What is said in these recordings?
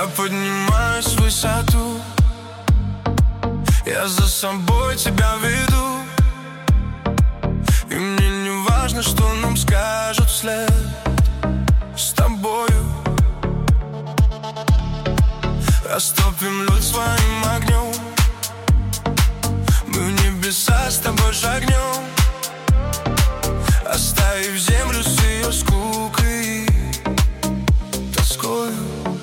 Я поднимаюсь в высоту, я за собой тебя веду, и мне не важно, что нам скажут вслед. С тобою растопим лед своим огнем, мы в небеса с тобой шагнем, оставив землю с ее скукой и тоскою.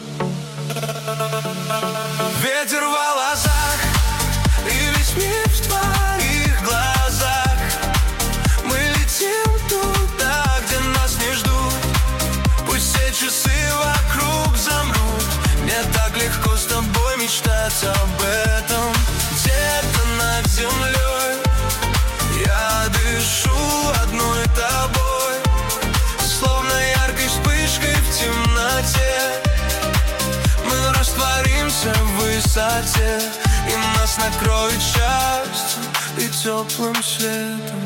Ветер в волосах и весь мир в твоих глазах. Мы летим туда, где нас не ждут. Пусть все часы вокруг замрут. Мне так легко с тобой мечтать об этом. Где-то над землей я дышу одной тобой, словно яркой вспышкой в темноте. Мы растворимся в высоте, и нас накроет счастьем и теплым светом.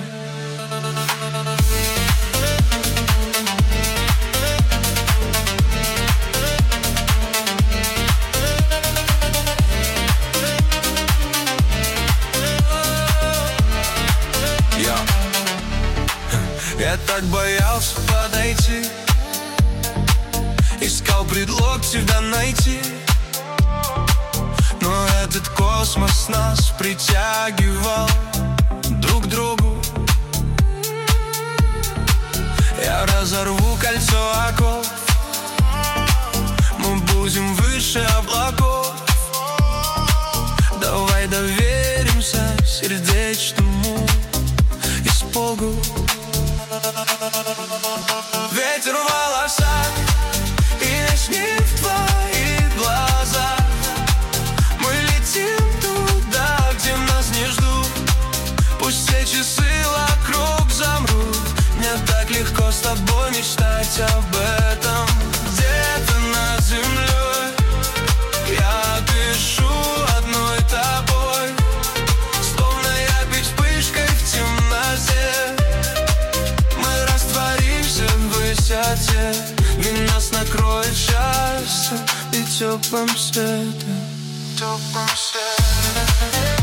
Я так боялся подойти, искал предлог тебя найти, но этот космос нас притягивал друг к другу. Я разорву кольцо оков, мы будем выше облаков. Давай доверимся сердечному испугу. Ветер в волосах и весь мир в твоих глазах. Мы летим туда, где нас не ждут. Пусть все часы вокруг замрут. Мне так легко с тобой мечтать об этом. Где-то над землей я дышу одной тобой, словно яркой вспышкой в темноте. Мы растворимся в высоте, и нас накроет счастье и теплым светом. Теплым светом.